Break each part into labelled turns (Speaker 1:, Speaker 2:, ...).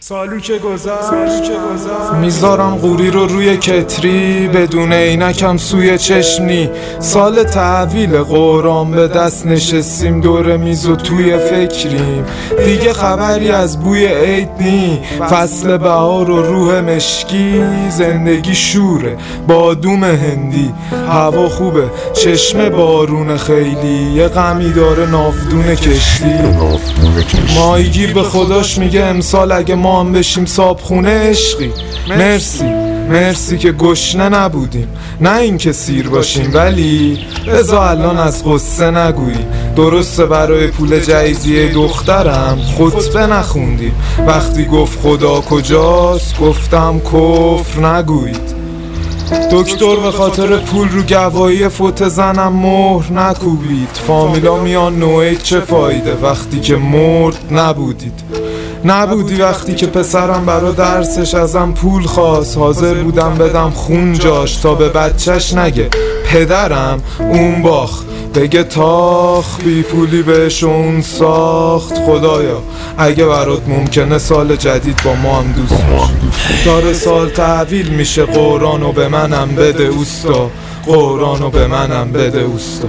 Speaker 1: سالی که گذشت میذارم قوری رو روی کتری، بدون عینکم سوی چشمنی. سال تحویل قرآن به دست نشستیم دور میز و توی فکریم. دیگه خبری از بوی عید نی، فصل بهار و روح مشکی. زندگی شوره بادوم هندی، هوا خوبه چشم بارون خیلی. یه غمی داره ناودون کشتی. ماهیگیر به خداش میگه امسال اگه ما هم بشیم صابخونه عشقی. مرسی که گشنه نبودیم، نه این که سیر باشیم. ولی بذار الان از غصه نگویی. درسته برای پول جایزیه دخترم خطبه نخوندیم. وقتی گفت خدا کجاست گفتم کفر نگویید. دکتر به خاطر پول رو گواهی فوت زنم مهر نکوبید. فامیلا میان نوعی چه فایده وقتی که مرد نبودی وقتی که پسرم برا درسش ازم پول خواست. حاضر بودم بدم خون جاش تا به بچهش نگه پدرم اون باخت. بگه تاخ بی پولی بهش اون ساخت. خدایا اگه برات ممکنه سال جدید با ما هم دوست باشی. داره سال تحویل میشه، قرآنو به منم بده اوستا، قرآنو به منم بده اوستا.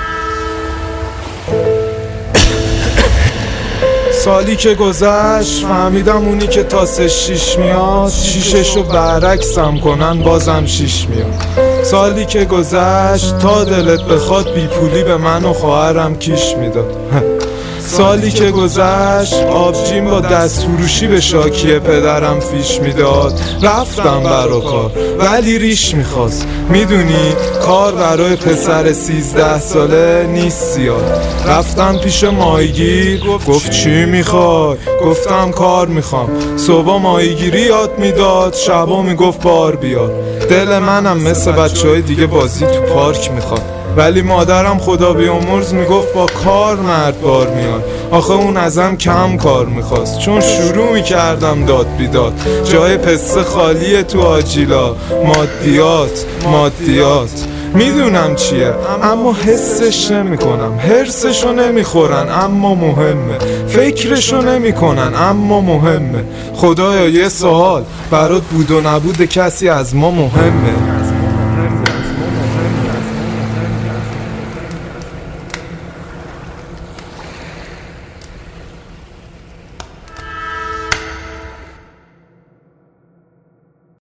Speaker 1: سالی که گذشت فهمیدم اونی که تاسش شیش میاد، شیششو برعکسم کنن بازم شیش میاد. سالی که گذشت تا دلت بخواد بی پولی به من و خواهرم کیش میداد. سالی که گذشت آبجیم با دست فروشی به شاکی پدرم فیش میداد. رفتم برا کار ولی ریش میخواست. میدونی کار برای پسر 13 ساله نیست زیاد. رفتم پیش ماهیگیر گفت چی میخوای؟ گفتم کار میخوام. صبح ماهیگیری یاد میداد، شبا میگفت بار بیار. دل منم مثل بچهای دیگه بازی تو پارک میخواد. ولی مادرم خدا بیامرز میگفت با کار مرد بار میاد. آخه اون ازم کم کار میخواست، چون شروع میکردم داد بیداد. جای پسته خالیه تو آجیلا. مادیات میدونم چیه اما حسش نمیکنم. حرسشو نمیخورن اما مهمه، فکرشو نمیکنن اما مهمه. خدایا یه سوال برات بود و نبود کسی از ما مهمه.